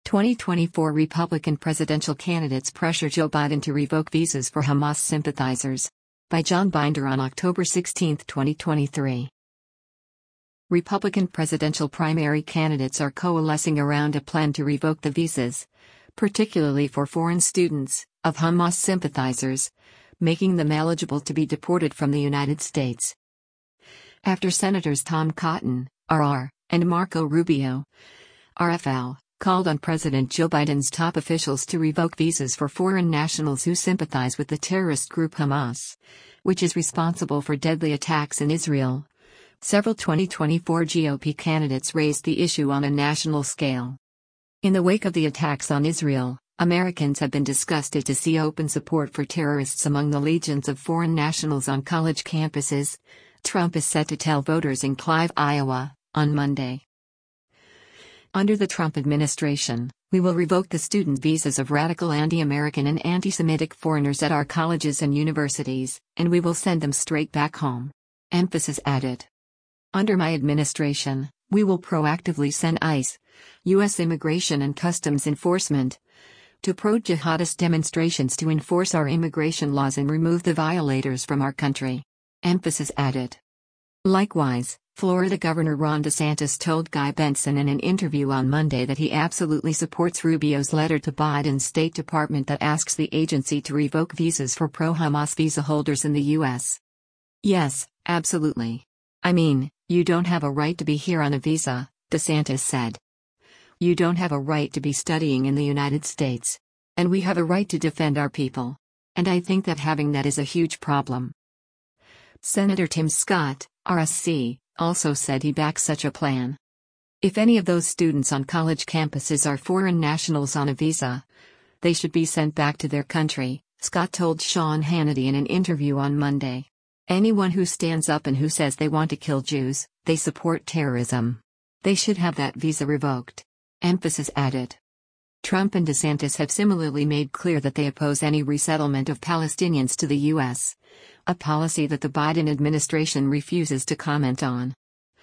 2024 Republican presidential candidates pressure Joe Biden to revoke visas for Hamas sympathizers. By John Binder on October 16, 2023. Republican presidential primary candidates are coalescing around a plan to revoke the visas, particularly for foreign students, of Hamas sympathizers, making them eligible to be deported from the United States. After Senators Tom Cotton, RR, and Marco Rubio, RFL, called on President Joe Biden's top officials to revoke visas for foreign nationals who sympathize with the terrorist group Hamas, which is responsible for deadly attacks in Israel. Several 2024 GOP candidates raised the issue on a national scale. In the wake of the attacks on Israel, Americans have been disgusted to see open support for terrorists among the legions of foreign nationals on college campuses, Trump is set to tell voters in Clive, Iowa, on Monday. Under the Trump administration, we will revoke the student visas of radical anti-American and anti-Semitic foreigners at our colleges and universities, and we will send them straight back home. Emphasis added. Under my administration, we will proactively send ICE, U.S. Immigration and Customs Enforcement, to pro-jihadist demonstrations to enforce our immigration laws and remove the violators from our country. Emphasis added. Likewise, Florida Governor Ron DeSantis told Guy Benson in an interview on Monday that he absolutely supports Rubio's letter to Biden's State Department that asks the agency to revoke visas for pro-Hamas visa holders in the U.S. Yes, absolutely. I mean, you don't have a right to be here on a visa, DeSantis said. You don't have a right to be studying in the United States. And we have a right to defend our people. And I think that having that is a huge problem. Senator Tim Scott, RSC, also said he backs such a plan. If any of those students on college campuses are foreign nationals on a visa, they should be sent back to their country, Scott told Sean Hannity in an interview on Monday. Anyone who stands up and who says they want to kill Jews, they support terrorism. They should have that visa revoked. Emphasis added. Trump and DeSantis have similarly made clear that they oppose any resettlement of Palestinians to the U.S., a policy that the Biden administration refuses to comment on.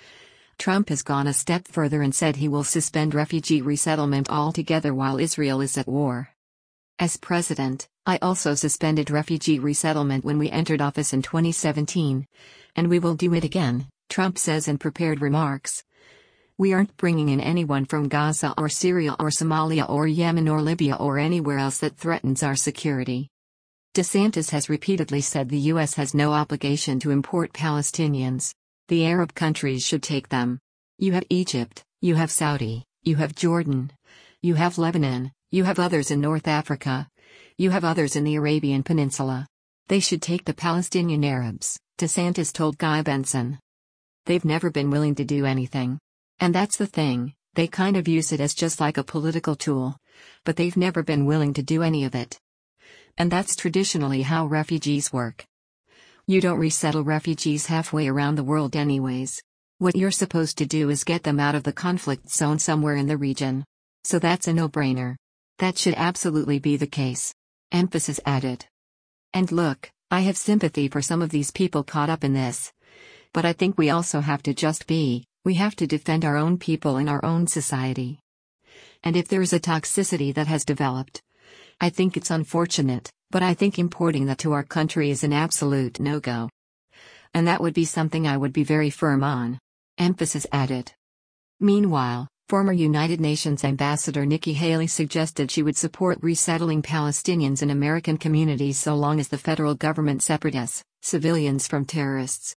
Trump has gone a step further and said he will suspend refugee resettlement altogether while Israel is at war. As president, I also suspended refugee resettlement when we entered office in 2017, and we will do it again, Trump says in prepared remarks. We aren't bringing in anyone from Gaza or Syria or Somalia or Yemen or Libya or anywhere else that threatens our security. DeSantis has repeatedly said the U.S. has no obligation to import Palestinians. The Arab countries should take them. You have Egypt, you have Saudi, you have Jordan, you have Lebanon, you have others in North Africa, you have others in the Arabian Peninsula. They should take the Palestinian Arabs, DeSantis told Guy Benson. They've never been willing to do anything. And that's the thing, they kind of use it as just like a political tool, but they've never been willing to do any of it. And that's traditionally how refugees work. You don't resettle refugees halfway around the world anyways. What you're supposed to do is get them out of the conflict zone somewhere in the region. So that's a no-brainer. That should absolutely be the case. Emphasis added. And look, I have sympathy for some of these people caught up in this. But I think we also have to we have to defend our own people in our own society. And if there is a toxicity that has developed, I think it's unfortunate, but I think importing that to our country is an absolute no-go. And that would be something I would be very firm on. Emphasis added. Meanwhile, former United Nations Ambassador Nikki Haley suggested she would support resettling Palestinians in American communities so long as the federal government separates civilians from terrorists.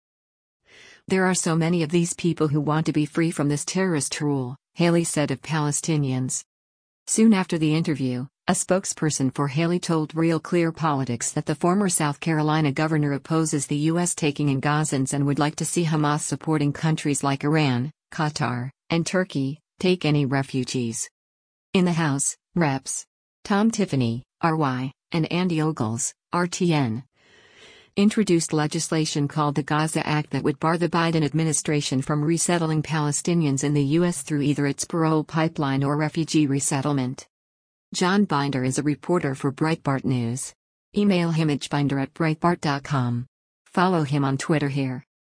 There are so many of these people who want to be free from this terrorist rule, Haley said of Palestinians. Soon after the interview, a spokesperson for Haley told Real Clear Politics that the former South Carolina governor opposes the U.S. taking in Gazans and would like to see Hamas supporting countries like Iran, Qatar, and Turkey take any refugees. In the House, Reps. Tom Tiffany, RY, and Andy Ogles, RTN, introduced legislation called the Gaza Act that would bar the Biden administration from resettling Palestinians in the U.S. through either its parole pipeline or refugee resettlement. John Binder is a reporter for Breitbart News. Email him at binder@breitbart.com. Follow him on Twitter here.